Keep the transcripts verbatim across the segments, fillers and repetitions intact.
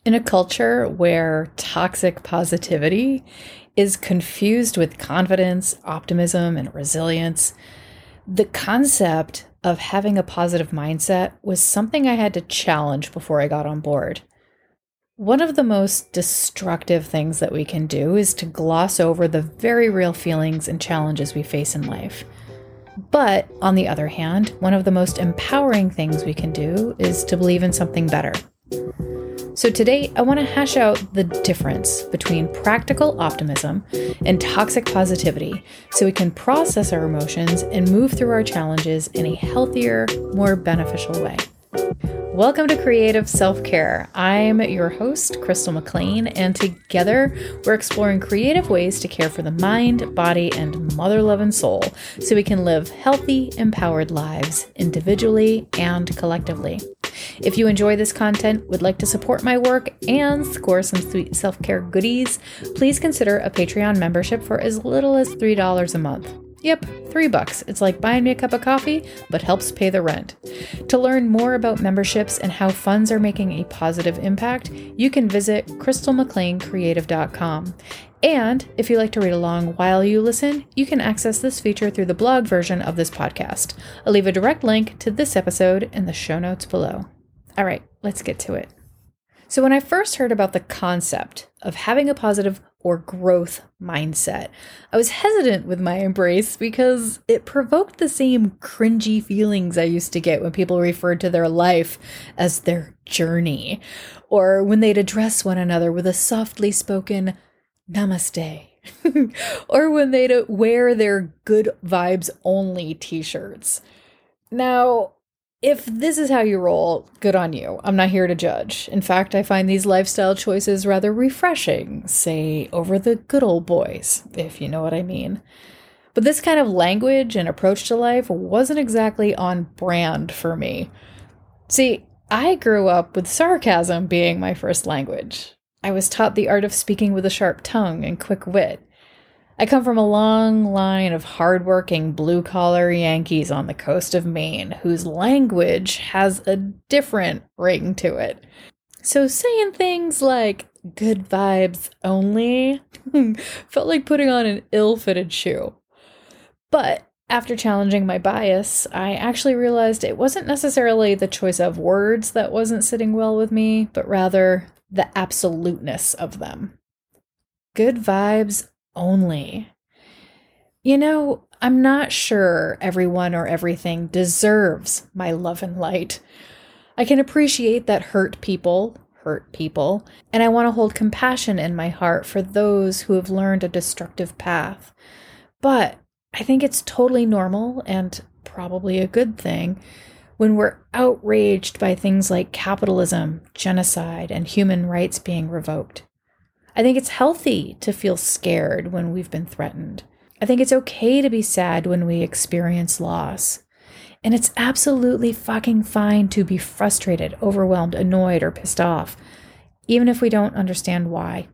In a culture where toxic positivity is confused with confidence, optimism, and resilience, the concept of having a positive mindset was something I had to challenge before I got on board. One of the most destructive things that we can do is to gloss over the very real feelings and challenges we face in life. But on the other hand, one of the most empowering things we can do is to believe in something better. So today, I want to hash out the difference between practical optimism and toxic positivity so we can process our emotions and move through our challenges in a healthier, more beneficial way. Welcome to Creative Self-Care. I'm your host, Crystal McLean, and together we're exploring creative ways to care for the mind, body, and mother love and soul so we can live healthy, empowered lives individually and collectively. If you enjoy this content, would like to support my work, and score some sweet self-care goodies, please consider a Patreon membership for as little as three dollars a month. Yep, three bucks. It's like buying me a cup of coffee, but helps pay the rent. To learn more about memberships and how funds are making a positive impact, you can visit crystal mclean creative dot com. And if you like to read along while you listen, you can access this feature through the blog version of this podcast. I'll leave a direct link to this episode in the show notes below. All right, let's get to it. So when I first heard about the concept of having a positive or growth mindset, I was hesitant with my embrace because it provoked the same cringy feelings I used to get when people referred to their life as their journey, or when they'd address one another with a softly spoken namaste, or when they'd wear their good vibes only t-shirts. Now, if this is how you roll, good on you. I'm not here to judge. In fact, I find these lifestyle choices rather refreshing, say, over the good old boys, if you know what I mean. But this kind of language and approach to life wasn't exactly on brand for me. See, I grew up with sarcasm being my first language. I was taught the art of speaking with a sharp tongue and quick wit. I come from a long line of hardworking blue-collar Yankees on the coast of Maine whose language has a different ring to it. So saying things like good vibes only felt like putting on an ill-fitted shoe. But after challenging my bias, I actually realized it wasn't necessarily the choice of words that wasn't sitting well with me, but rather the absoluteness of them. Good vibes only. You know, I'm not sure everyone or everything deserves my love and light. I can appreciate that hurt people hurt people, and I want to hold compassion in my heart for those who have learned a destructive path. But I think it's totally normal and probably a good thing when we're outraged by things like capitalism, genocide, and human rights being revoked. I think it's healthy to feel scared when we've been threatened. I think it's okay to be sad when we experience loss. And it's absolutely fucking fine to be frustrated, overwhelmed, annoyed, or pissed off, even if we don't understand why.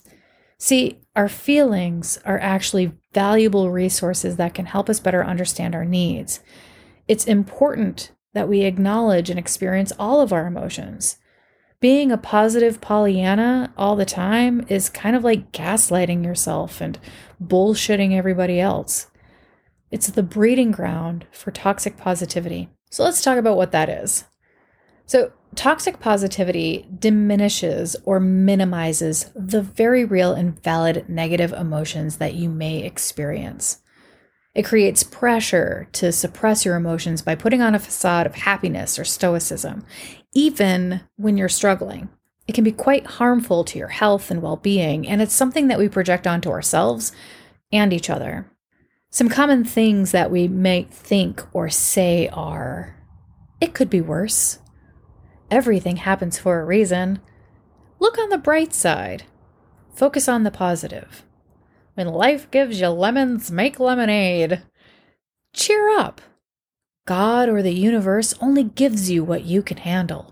See, our feelings are actually valuable resources that can help us better understand our needs. It's important that we acknowledge and experience all of our emotions. Being a positive Pollyanna all the time is kind of like gaslighting yourself and bullshitting everybody else. It's the breeding ground for toxic positivity. So let's talk about what that is. So toxic positivity diminishes or minimizes the very real and valid negative emotions that you may experience. It creates pressure to suppress your emotions by putting on a facade of happiness or stoicism, even when you're struggling. It can be quite harmful to your health and well-being, and it's something that we project onto ourselves and each other. Some common things that we may think or say are, it could be worse. Everything happens for a reason. Look on the bright side. Focus on the positive. When life gives you lemons, make lemonade. Cheer up. God or the universe only gives you what you can handle.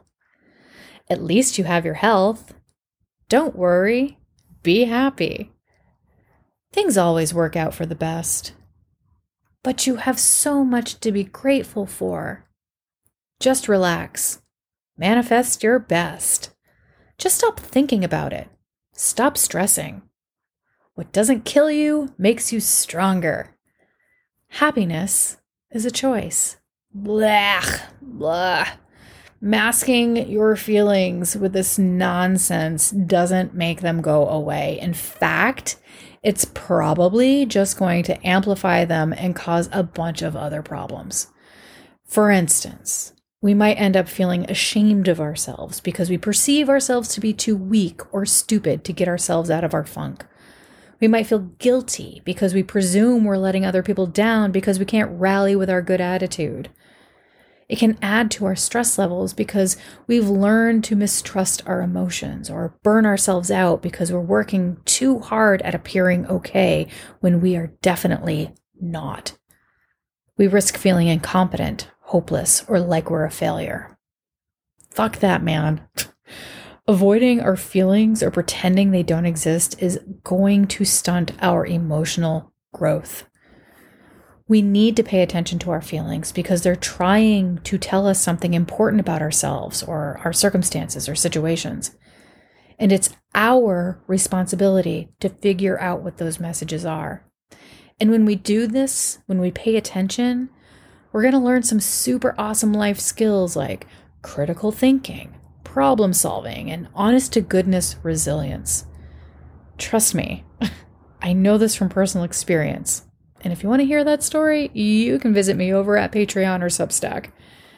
At least you have your health. Don't worry. Be happy. Things always work out for the best. But you have so much to be grateful for. Just relax. Manifest your best. Just stop thinking about it. Stop stressing. What doesn't kill you makes you stronger. Happiness is a choice. Blah, blah. Masking your feelings with this nonsense doesn't make them go away. In fact, it's probably just going to amplify them and cause a bunch of other problems. For instance, we might end up feeling ashamed of ourselves because we perceive ourselves to be too weak or stupid to get ourselves out of our funk. We might feel guilty because we presume we're letting other people down because we can't rally with our good attitude. It can add to our stress levels because we've learned to mistrust our emotions or burn ourselves out because we're working too hard at appearing okay when we are definitely not. We risk feeling incompetent, hopeless, or like we're a failure. Fuck that, man. Avoiding our feelings or pretending they don't exist is going to stunt our emotional growth. We need to pay attention to our feelings because they're trying to tell us something important about ourselves or our circumstances or situations. And it's our responsibility to figure out what those messages are. And when we do this, when we pay attention, we're going to learn some super awesome life skills like critical thinking, problem solving, and honest to goodness resilience. Trust me, I know this from personal experience. And if you want to hear that story, you can visit me over at Patreon or Substack.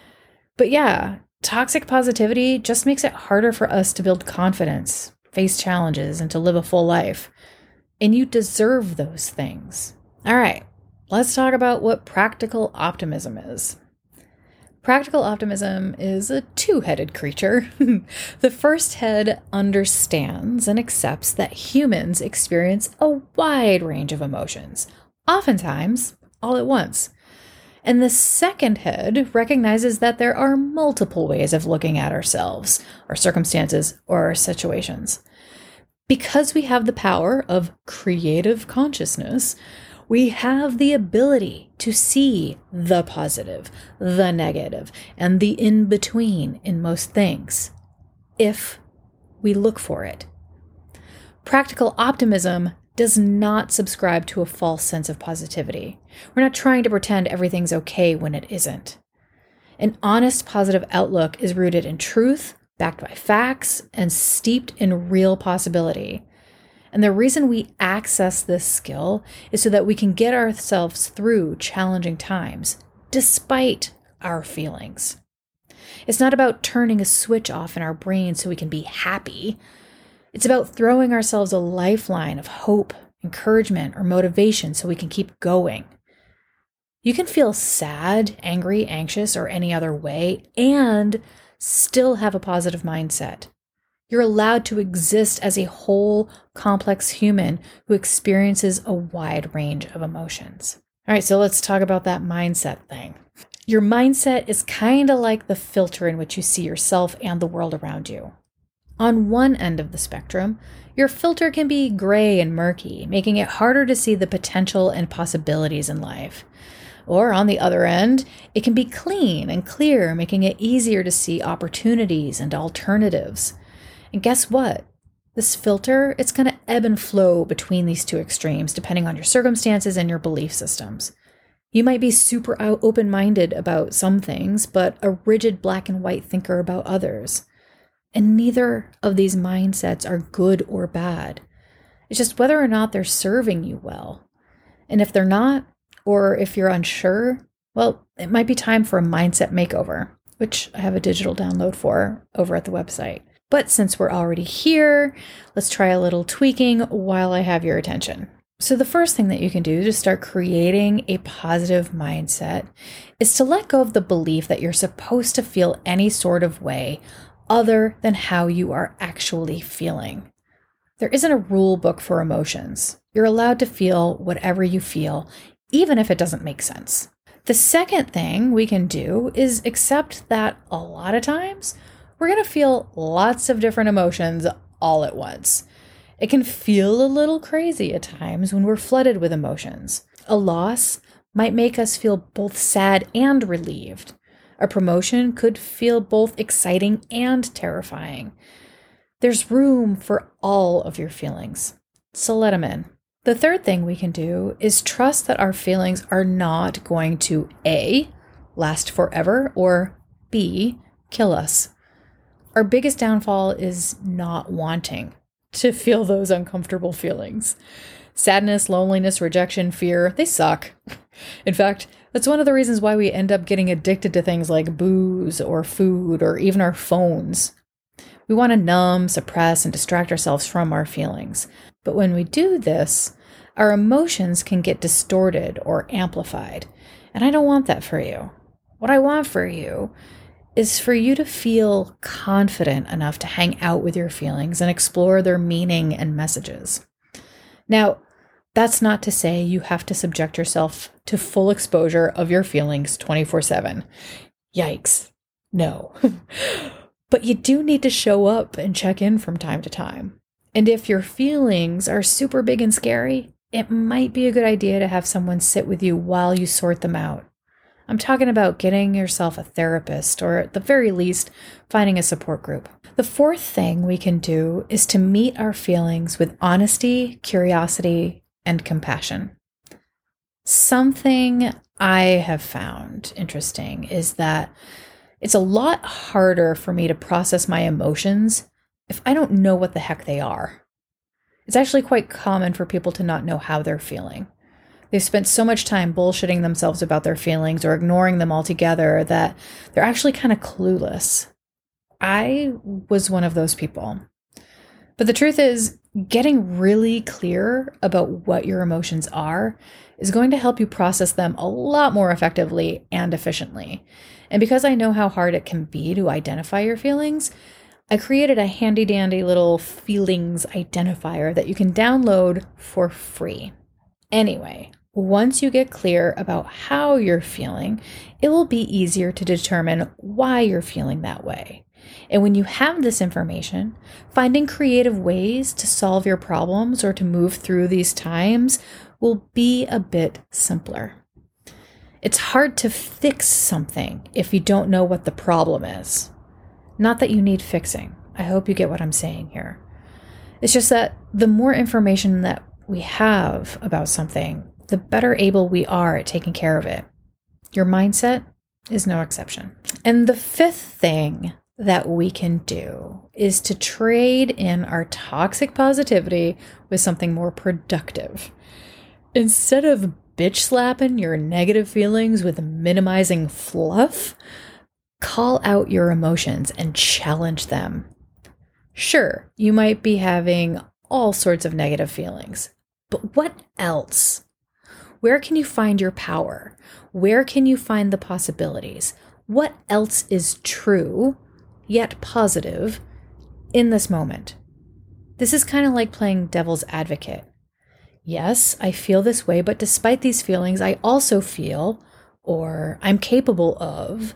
But yeah, toxic positivity just makes it harder for us to build confidence, face challenges, and to live a full life. And you deserve those things. All right, let's talk about what practical optimism is. Practical optimism is a two-headed creature. The first head understands and accepts that humans experience a wide range of emotions, oftentimes all at once. And the second head recognizes that there are multiple ways of looking at ourselves, our circumstances, or our situations. Because we have the power of creative consciousness, we have the ability to see the positive, the negative, and the in-between in most things, if we look for it. Practical optimism does not subscribe to a false sense of positivity. We're not trying to pretend everything's okay when it isn't. An honest, positive outlook is rooted in truth, backed by facts, and steeped in real possibility. And the reason we access this skill is so that we can get ourselves through challenging times, despite our feelings. It's not about turning a switch off in our brain so we can be happy. It's about throwing ourselves a lifeline of hope, encouragement, or motivation so we can keep going. You can feel sad, angry, anxious, or any other way, and still have a positive mindset. You're allowed to exist as a whole, complex human who experiences a wide range of emotions. All right, so let's talk about that mindset thing. Your mindset is kind of like the filter in which you see yourself and the world around you. On one end of the spectrum, your filter can be gray and murky, making it harder to see the potential and possibilities in life. Or on the other end, it can be clean and clear, making it easier to see opportunities and alternatives. And guess what? This filter, it's going to ebb and flow between these two extremes, depending on your circumstances and your belief systems. You might be super open-minded about some things, but a rigid black and white thinker about others. And neither of these mindsets are good or bad. It's just whether or not they're serving you well. And if they're not, or if you're unsure, well, it might be time for a mindset makeover, which I have a digital download for over at the website. But since we're already here, let's try a little tweaking while I have your attention. So the first thing that you can do to start creating a positive mindset is to let go of the belief that you're supposed to feel any sort of way other than how you are actually feeling. There isn't a rule book for emotions. You're allowed to feel whatever you feel, even if it doesn't make sense. The second thing we can do is accept that a lot of times we're going to feel lots of different emotions all at once. It can feel a little crazy at times when we're flooded with emotions. A loss might make us feel both sad and relieved. A promotion could feel both exciting and terrifying. There's room for all of your feelings, so let them in. The third thing we can do is trust that our feelings are not going to A, last forever, or B, kill us. Our biggest downfall is not wanting to feel those uncomfortable feelings. Sadness, loneliness, rejection, fear, they suck. In fact, that's one of the reasons why we end up getting addicted to things like booze or food or even our phones. We want to numb, suppress, and distract ourselves from our feelings. But when we do this, our emotions can get distorted or amplified. And I don't want that for you. What I want for you is for you to feel confident enough to hang out with your feelings and explore their meaning and messages. Now, that's not to say you have to subject yourself to full exposure of your feelings twenty-four seven. Yikes. No. But you do need to show up and check in from time to time. And if your feelings are super big and scary, it might be a good idea to have someone sit with you while you sort them out. I'm talking about getting yourself a therapist, or at the very least, finding a support group. The fourth thing we can do is to meet our feelings with honesty, curiosity, and compassion. Something I have found interesting is that it's a lot harder for me to process my emotions if I don't know what the heck they are. It's actually quite common for people to not know how they're feeling. They've spent so much time bullshitting themselves about their feelings or ignoring them altogether that they're actually kind of clueless. I was one of those people. But the truth is, getting really clear about what your emotions are is going to help you process them a lot more effectively and efficiently. And because I know how hard it can be to identify your feelings, I created a handy dandy little feelings identifier that you can download for free. Anyway, once you get clear about how you're feeling, it will be easier to determine why you're feeling that way. And when you have this information, finding creative ways to solve your problems or to move through these times will be a bit simpler. It's hard to fix something if you don't know what the problem is. Not that you need fixing. I hope you get what I'm saying here. It's just that the more information that we have about something, the better able we are at taking care of it. Your mindset is no exception. And the fifth thing that we can do is to trade in our toxic positivity with something more productive. Instead of bitch slapping your negative feelings with minimizing fluff, call out your emotions and challenge them. Sure, you might be having all sorts of negative feelings, but what else? Where can you find your power? Where can you find the possibilities? What else is true, yet positive, in this moment? This is kind of like playing devil's advocate. Yes, I feel this way, but despite these feelings, I also feel, or I'm capable of.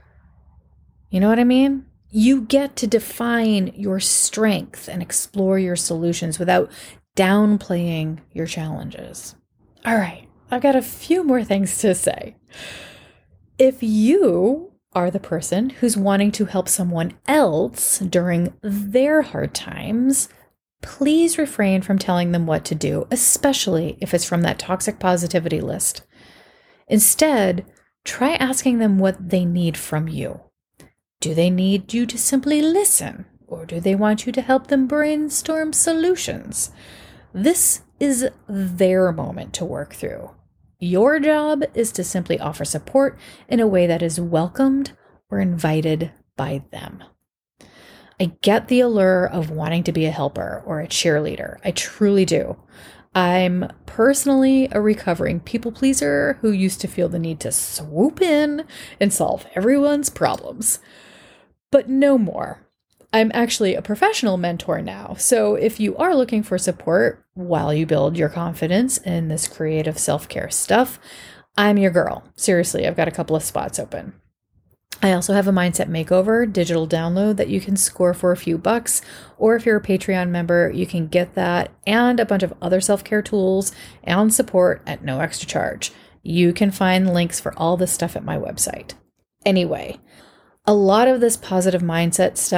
You know what I mean? You get to define your strength and explore your solutions without downplaying your challenges. All right, I've got a few more things to say. If you are the person who's wanting to help someone else during their hard times, please refrain from telling them what to do, especially if it's from that toxic positivity list. Instead, try asking them what they need from you. Do they need you to simply listen, or do they want you to help them brainstorm solutions? This is their moment to work through. Your job is to simply offer support in a way that is welcomed or invited by them. I get the allure of wanting to be a helper or a cheerleader. I truly do. I'm personally a recovering people pleaser who used to feel the need to swoop in and solve everyone's problems. But no more. I'm actually a professional mentor now. So if you are looking for support while you build your confidence in this creative self-care stuff, I'm your girl. Seriously, I've got a couple of spots open. I also have a Mindset Makeover digital download that you can score for a few bucks, or if you're a Patreon member, you can get that and a bunch of other self-care tools and support at no extra charge. You can find links for all this stuff at my website. Anyway, a lot of this positive mindset stuff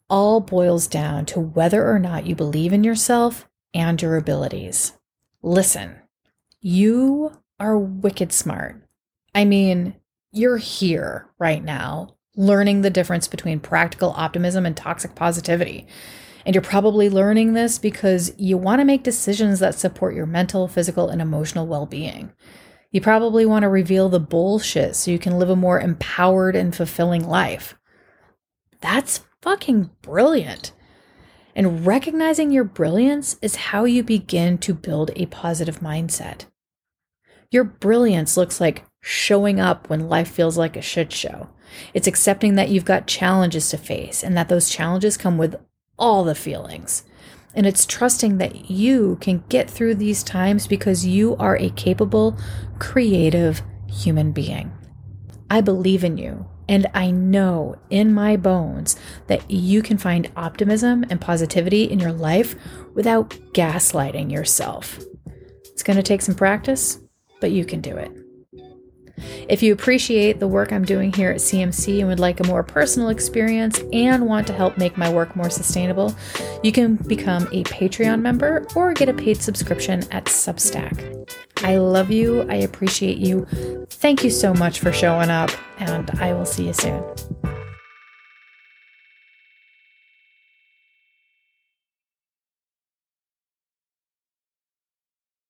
all boils down to whether or not you believe in yourself and your abilities. Listen, you are wicked smart. I mean, you're here right now, learning the difference between practical optimism and toxic positivity. And you're probably learning this because you want to make decisions that support your mental, physical, and emotional well-being. You probably want to reveal the bullshit so you can live a more empowered and fulfilling life. That's fucking brilliant. And recognizing your brilliance is how you begin to build a positive mindset. Your brilliance looks like showing up when life feels like a shit show. It's accepting that you've got challenges to face and that those challenges come with all the feelings. And it's trusting that you can get through these times because you are a capable, creative human being. I believe in you, and I know in my bones that you can find optimism and positivity in your life without gaslighting yourself. It's going to take some practice, but you can do it. If you appreciate the work I'm doing here at C M C and would like a more personal experience and want to help make my work more sustainable, you can become a Patreon member or get a paid subscription at Substack. I love you. I appreciate you. Thank you so much for showing up, and I will see you soon.